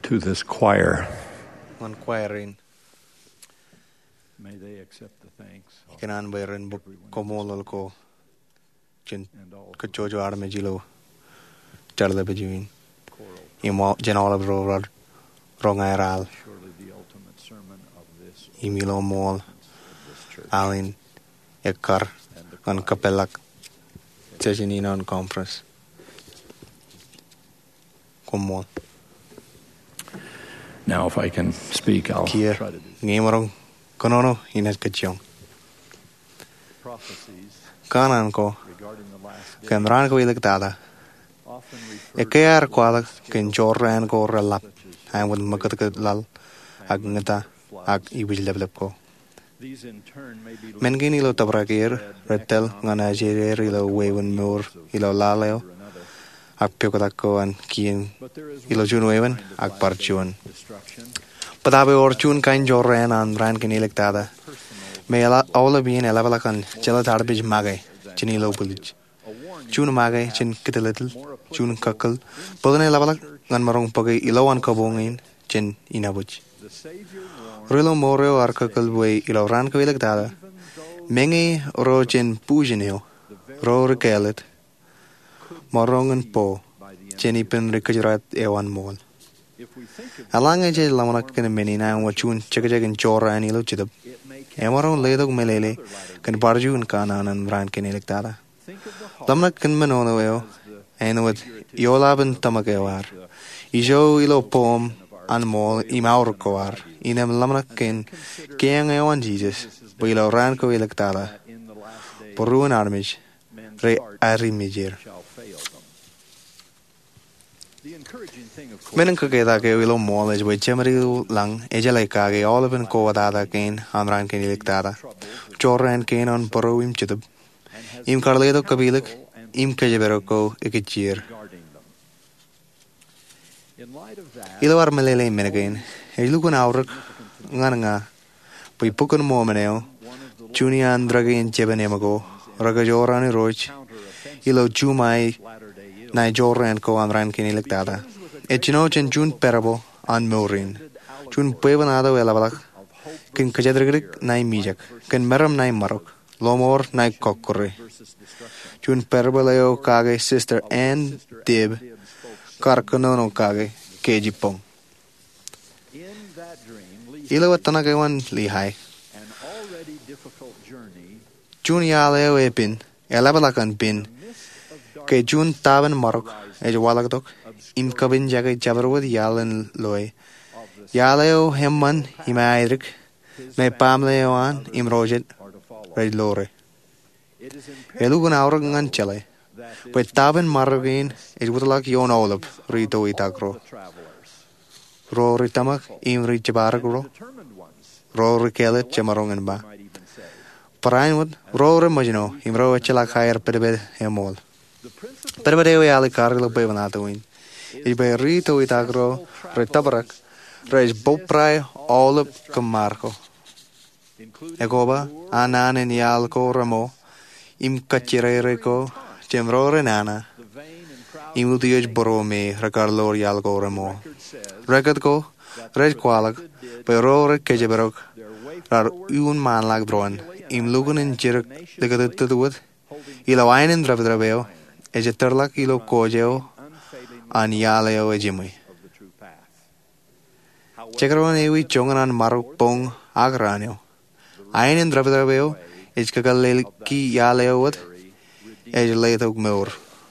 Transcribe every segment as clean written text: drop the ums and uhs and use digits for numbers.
to this choir. on choirin May they accept the thanks of ikan bayran bu komolol ko chen and all kachojo arme jilo charla bejuin choral. imo general bro rongairal Surely the ultimate sermon of this imilo mol of this church alin ekar and the on choir. kapelak session on conference komol Now, if I can speak, I'll kia try to do ngemarong konono inas kachong prophecies kanan ko regarding the last day. kamran ko ilik tada Often referred ekayar to kwala large ken scale jorran ko relap such as ay wad makat lal ag famine ngata or ag floods. ibil leblep ko These in turn may be men linked gini lo to tabrakir widespread retel economic ngana jerer ilo wewen mur ilo laleo or another. ag pyokotak ko an kien But there is ilo one chun wewen kind of ag last parchun day destruction, padabe or chun kain jorran an ran ken ilik tada personal, me ala bien elabala kan chela tarbij magay chini lo bulich a warning chun magay chin kiteletel chun kakal podane elabala ngan marong pagay ilawan kabongin chin inabuch the Savior warned Rilo moreo arkakal way ilo ran ko ilik tada even though mengi ro chin pujeneo the very ro rekelet could be morongan deceived po by the enemy. cheni pen rikajrat ewan mol If we think of alanga je this lamana form ken of meni na wa chun spiritual chekajagin chora ani lo chidab it may emoron cast ledog light on melele another latter kan day. barjun kanan ran ken ilik tada Think of the heart lamna ken menono weo as the enwat figurative yolaben figure of tamagewar the ijo ilo pom of our an mol daily imaur and our koar values. inem lamna And ken then consider keng ewan Jesus Jesus' bilo ran ko ilik tada that in the last days porun armij men's re hearts arimijir shall fail them. The encouraging thing, of course, Menen ka keda ke ilo mol es we chemri lang ejala ka ge oliven ko dada ken amran ken ilik tada chorren ken on porovim chitub and has im given karledo kabilik counsel and im kejebero ko ekichir regarding them. In light of that, ilo war melele menegen ejlukun auruk significant to nganga pui pukun momeneo one of the junian dragin chebenemago raga jorani roch counter-offensive ilo chumai latter-day ills na jorren ko amran ken ilik tada echino chen chun perabo an morin chun pevanado elabalak of hope ken kajadrigrik nai mijak ken meram nai marok lomor nai kokore versus destruction. chun perbaleo kage sister and dib Dib spoke karkonono kage kejipong in that dream, Lee ilawatana kewan lihai an already difficult journey chun yaleo epin elabalakan pin midst of dark ke chun taben marok ejwalakdok im kabin jage jabarwad yalen loy of the yaleo hemman imaidrik me pamleoan im rojet are to follow. red lore It is imperative elugun aurok ngan chale that this Pwet taben marogin ejwutalak yon olop rito all itakro the travelers ro ritamak im richabarak ro determined ones ro rikelet chemarongen ba might even say. parainwad ro remajino im ro chelak higher pedebe emol The principle pedebe yali karlo bevanatawin ibe rito itakro ritabarak rej boprai olop kamarko including egoba ananen yalko ramo im kachirereko chemro renana the vain and proud im utioj borome rakarlor yalko ramo record says rekat ko rej kwalak pero re kejeberok their way rar forward un man lag dron im lugun in jirak legadet ila wainen dravdraveo ejeterlak ilo kojeo unfailing an yaleo ejimui of the true path. However, chekron ewi chonganan marok pong agranio ainen dravdraveo ejkagalel ki yaleo wat ejletog meur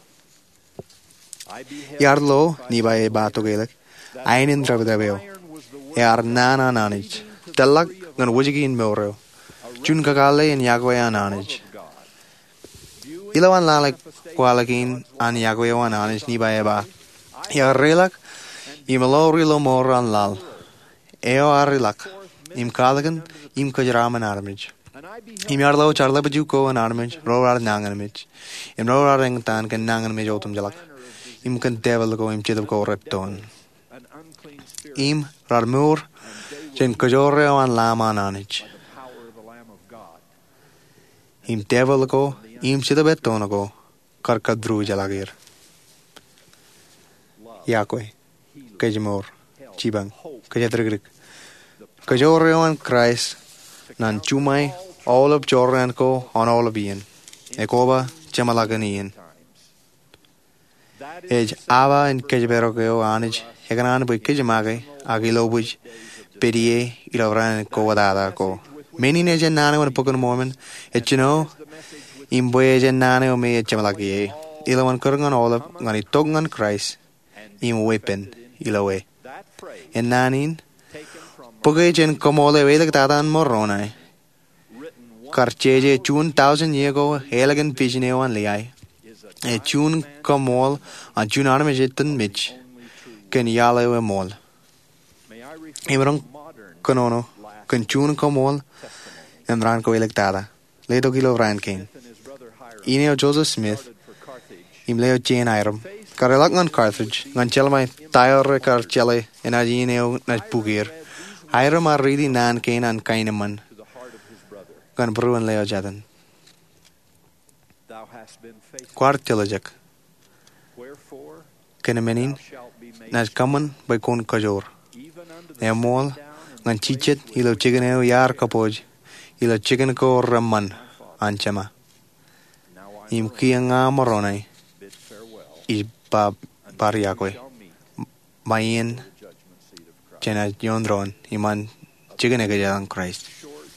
I beheld yarlo ni bae batogelek ainen dravdraveo iron was the word yar nana nanich telak ngan wujigin meuro chun kagale en yagwaya nanich of God. ilawan lalek kwalakin an yagwaya nanich ni bae ba yar relak imelo rilo moran lal eo arilak im kalagan im kajraman armij And I beheld im yarlo charla baju ko an armij rorar nanganmij im rorar engtan kan nanganmij otum jalak im kan devil go im chidab ko repton an unclean spirit im rarmur chen kajore an lama nanich by the power of the Lamb of God. im devil ko im chidab eton go karkadru jalagir Love, yakwe healing, kajmor health, chibang kajatrigrik kajoreon Christ nan chumai all of joran ko on all of ian ekoba chamalaganian ej ava in kajbero ko anij hekanan bu kajmage agilo buj pedie ilovran ko wadada ko many ne janane wan pokon moment etchino imboye janane o me chamalagi ilawan kurungan all of ngani togngan Christ im weapon ilawe en nanin pogejen komole vedak tadan morronai karcheje chun 1000 year ago helagan pijinewan liai e chun komol an chun armejetan mich ken yale we mol imrong konono ken chun komol emran ko elektada ledo kilo rankin ineo Joseph Smith imleo Jane Iram karelak ngan Carthage ngan chelmai tayore kar chele enajineo na pugir Iram are really nan kain an kainaman gan bruan leo jadan kwartelajak kenemenin nas kaman by kon kajor emol ngan chichet ilo chigeneo yar kapoj ilo chigen ko ramman anchama im kianga moronai I bariakwe mayin chena yondron iman chigene ga jalan Christ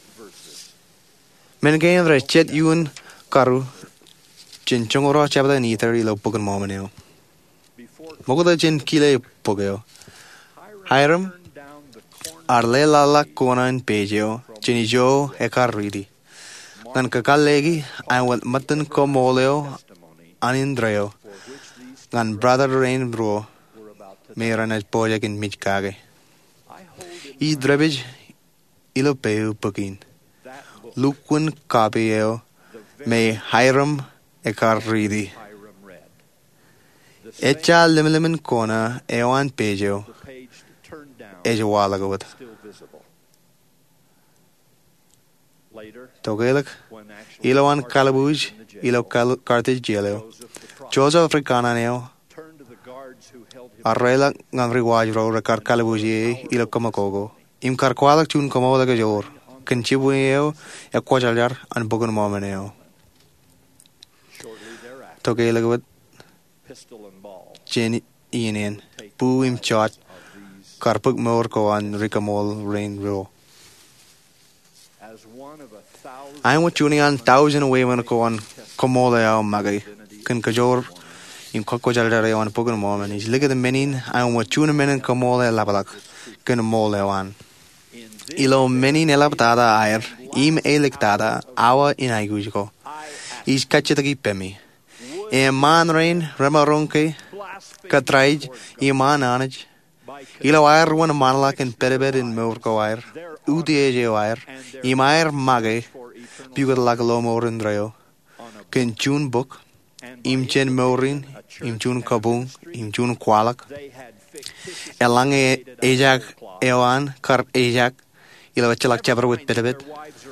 men gain re chet yun karu chen chongoro chabda ni tari lo pogan momeneo mogoda chen kile pogeo Hiram arle lala konan pejeo chenijo ekar ridi nan kakallegi I want matan komoleo anindreo ngan brother rain bro meranaj pojak in michkage I drebij ilo peu pokin lukun kapeo me Hiram ekar ridi echa limlimin kona ewan pejo ejwalagot togelak ilowan kalabuj ilo Carthage jeleo Joseph Africananeo arrela ngan riwaj ro rekar kalabuji ilo kamakogo im karkwalak chun komoda ga jor kenchibueo ya kwajaljar an bogun momeneo togelak Jenny Ian bu im chat karpuk mor ko an rikamol rain ro I want tuning on 1,000 away when ko an komole ya magay kan kajor im kokko jalare on pogun moment is look at the menin I want tuna menen komole labalak kan mole wan ilo menin elabtada air im electada awa in aigujo is kachetagi pemi e man rain ramaronke katraij iman anaj ilo air one manlak in perebed in morko air udieje air im air magay bugat lag lo morin dreo ken chun book im chen morin im chun kabung im chun kwalak elang ejak ewan kar ejak ilo chelak chabar with perebed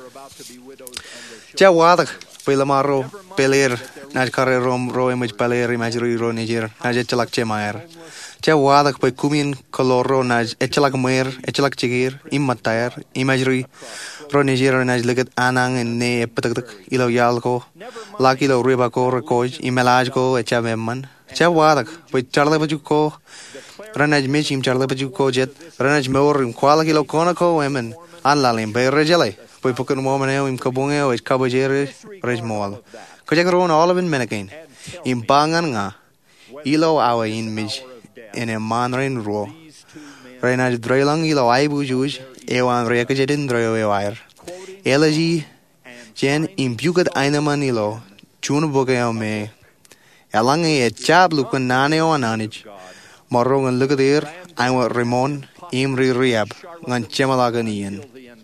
cha wadak pelamaro peler naj kare rom ro image peler imagery ro niger naj chelak chemaer cha wadak pe kumin koloro naj chelak mer chelak chigir im mataer imagery ro niger naj legat anang ne patak ilo yalko laki lo riba ko rekoj imelaj ko cha memman cha wadak pe charle baju ko ranaj mechim charle baju ko jet ranaj mor im kwala kilo kona ko wemen an lalim be rejele pe pokon momeneo im kabungeo es kabojere rejmol kojak ron all of in menagain im bangan nga ilo awa in mij in a manrain ro ranaj drailang ilo ai bujuj ewan rekajedin droyo ewair elegy jen im bugat einaman ilo chun bogeo me elang e chab lukun naneo ananij morong an lugadir I want Ramon imri riab ngan chemalaganian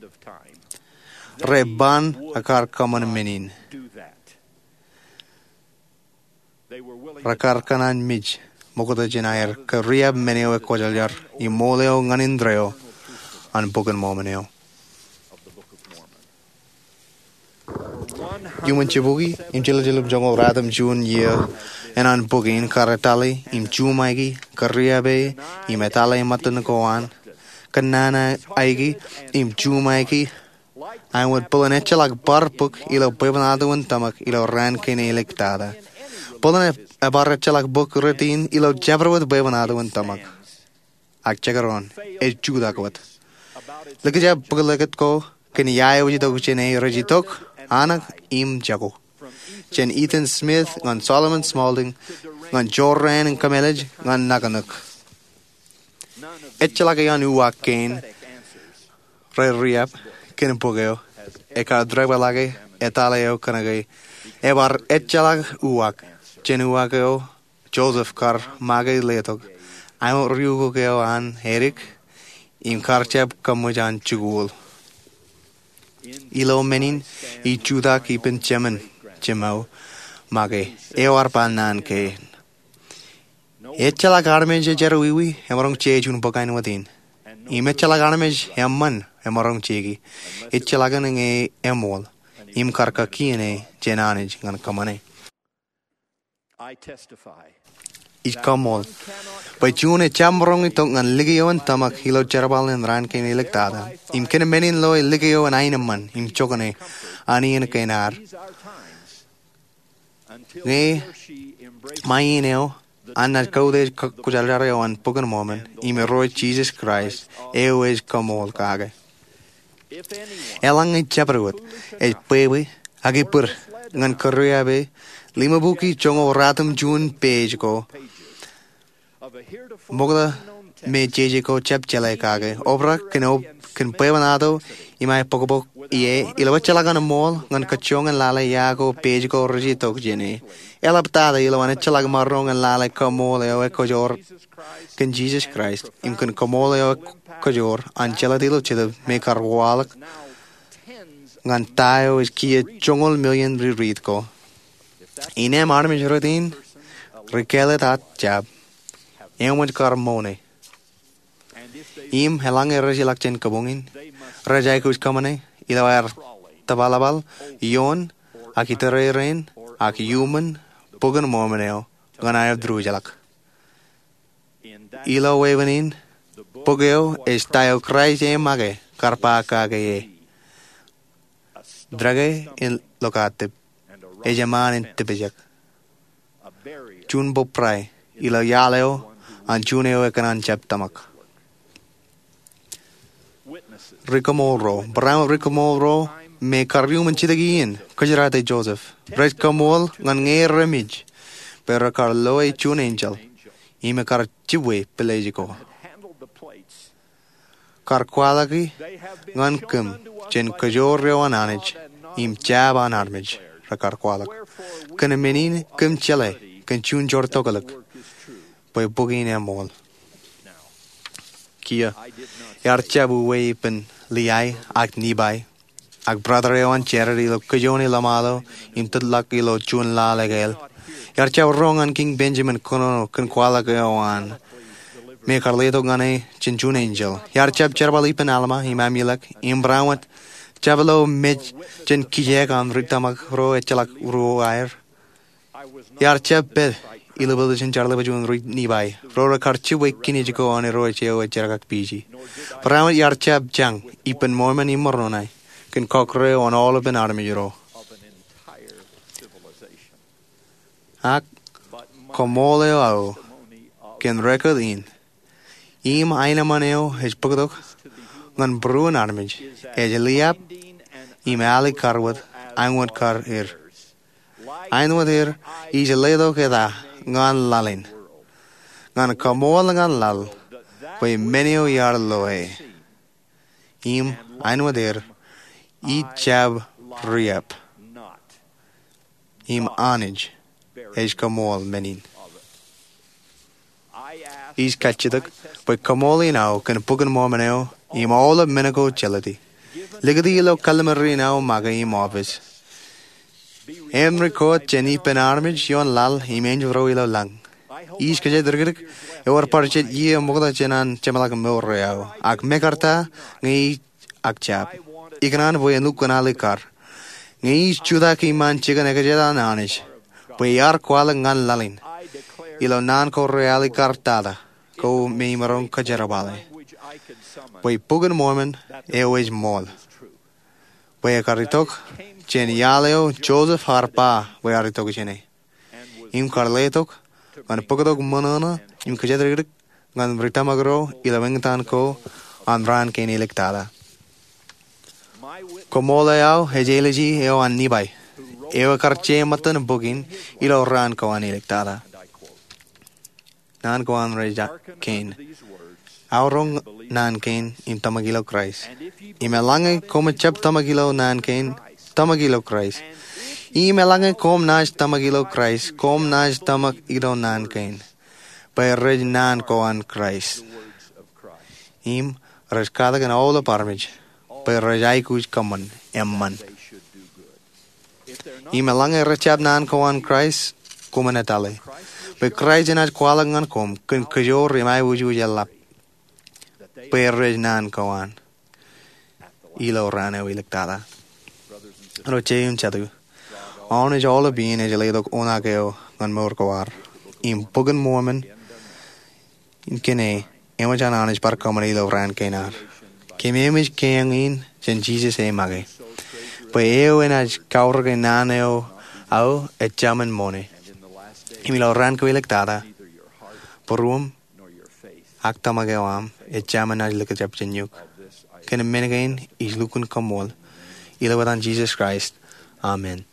reban akar kaman menin rakar kanan mij mokoda jenair ka riab meneo kojaljar imoleo nganindreo an bogan momeneo Human chibugi im jilajilub jongo radam jun year Enan bugin karatali im chumaigi kariabe im etale matan koan kanana aigi im chumaigi I would pull an etchalak barpuk ilo bevanado un tamak ilo ran kene electada. Pullen a barchalak book routine ilo jabberwood bevanado un tamak. Ak chagaron es judakwat. Look at Bugalit go, can yai widow chene regitok, anak im jago. Chen Ethan Smith, on Solomon Smalding, on Joran and Camelage, on Naganuk. Etchalagayan uwak kane, re riap, kin pugeo, eka drebalage, etaleo kanagay, ebar etchalag uwak, chenuageo, Joseph Car, magay letog, I'm Ryugogeo an Eric. Im karchab kamujan chugul. Ilo menin I chudak ipen chemen chemau mage ewar panan ke. Etchala garmej jeruiwi emarong chejun bokain wadin. Imechala garmej emman emarong chegi. Etchala ganenge emol. Im karka kiene jenanej gan kamane. I testify. Ich kamol. By June chambrong itong an ligio and tamak hilo cherabal and ran kin electada. Im ken menin lo ligio and einaman im chokane ani en kenar. Ne maineo anna code kujalare on pogan moment im roy Jesus Christ always kamol kage. Elang chabrut e pewe agipur ngan koreabe limabuki chongo ratam June page go. Mogla me jeje ko chap chale kage obra ken pevanado I mai poco ie ilo chala gan mol ngan kachong an lala yago page ko regito jene ela btada ilo an chala marrong an lala ko mol e ko jor ken Jesus Christ im ken ko mol e ko jor an chala dilo chede me karwalak ngan tayo is ki chongol million read ko inem arme jorodin rekele tat jab Emwad karmone. Im helange rajilak chen kabungin. Rajai kuch kamane. Ilawar tabalabal. Yon. Aki tereren. Aki human. Pugan momeneo. Ganayab drujalak. Ilo wevenin. Pugeo es tayo krai je mage. Karpa kage ye. Drage in lokatip. Ejaman in tipijak. Chun boprai. Ilo yaleo. An juneo ekanan chap tamak. Ricomoro, Bram Ricomoro, me carrium chidagin, Kajarate Joseph, Red Camol, Nangay Remage, Pero Carloe Chun Angel, Ime Carchiwe Pelagico. Carqualagi, Nankum, Chen Cajorio Ananage, Im Chab an Armage, Racarqualak, Canemenin, Cum Chile, Canchun Jortogalak. By booking a mall. Kia Yarchabu wepen liai ak nibai ak brother on charity lo kajoni lamalo in tudlak ilo chun la legel Yarchabu wrong on King Benjamin kono kun kwala gawan me carleto gane chinchun angel Yarchab cherbalipen alma imamilak imbrawat chabalo mej chen kijek on ritamak ro echalak ro air Yarchab bed Illusion Charlebajun Nibai, Rora Karchiwe Kinijiko on a Rocheo at Jarak Piji. Brown Yarchab Jang, Ipen Mormon in Moronai, can cockre on all of an army euro. Ak Comoleo can record in. Im Ainamaneo has Pugdok, Gun Bruin Armage, Ejeliap, Im Ali Carwood, Angwood Car here. Angwood here is a ledo queda. Ngan lalin. Ngan kamol ngan lal. By menio yar loe. Im einwader. I chab riap. Im anij. Ej kamol menin. Is kachidak. By kamoli now can pugan mormaneo. Im all of menago chelati. Ligadi lo calamari now maga im office. Enrico Jenny Penarmage yon lal image roilo lang. Is kaje drgrik ewer parchet ye mogda chenan chemalak moreo. Ak mekarta ngi ak chap. Ignan voy nu kanale kar. Ngi chuda ki man chigan ekajeda nanish. Puyar kwala ngan lalin. I declare Ilo nan ko reali kartada. Ko me marong kajarabale. language I can summon Puy pugan mormon ewage mol. is true. Puy karitok genialeo Joseph Harpa puy aritok jene. And was Im karletok ngan pugadok monona im kajadrik ngan britamagro ila wengtan ko andran ken electada. my witness Como leao hejeleji eo anibay. who wrote, Eo karche matan bugin ilo ran ko an electada. and I quote, Nan ko an reja "Hearken ken. unto these words, Aurong nan ken im tamagilo Christ. and if ye Imelange kom chap tamagilo nan ken tamagilo Christ. and if ye Imelange kom naj tamagilo Christ. Kom naj tamag ilo nan ken. By rej nan ko an Christ. the words of Christ, Im reskada gan all the parmage. By rejai kuj kaman emman. they should do good. If they're not, Imelange rechab nan ko an Christ. Kumanetale. Christ will By Christ naj kwalangan kom. Kun kajor rimai wuju yalap. that they By rej nan ko an. at the last, Ilo rane wilectada. brothers and sisters, Roche un chadu. On is all a being is a ledok onageo gan morkoar. In pugan mormon in kene. Emajan anish par kamari lo ran kenar. Kememish keng in jen Jesus e mage. Pues eo en aj kaurge naneo au et jaman mone. and in the last day, Imilo ran kwilectada. neither your heart Porum nor your faith akta magewam et jaman aj likajap jenyuk. of this I Ken menegain is lukun kamol. Ilawadan Jesus Christ. Amen.